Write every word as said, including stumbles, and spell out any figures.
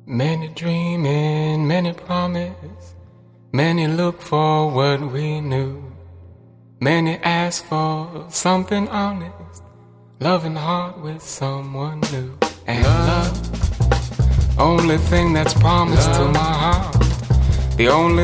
Many dreaming, many promise, many look for what we knew. Many ask for something honest, loving heart with someone new. And love, only thing that's promised love to my heart, the only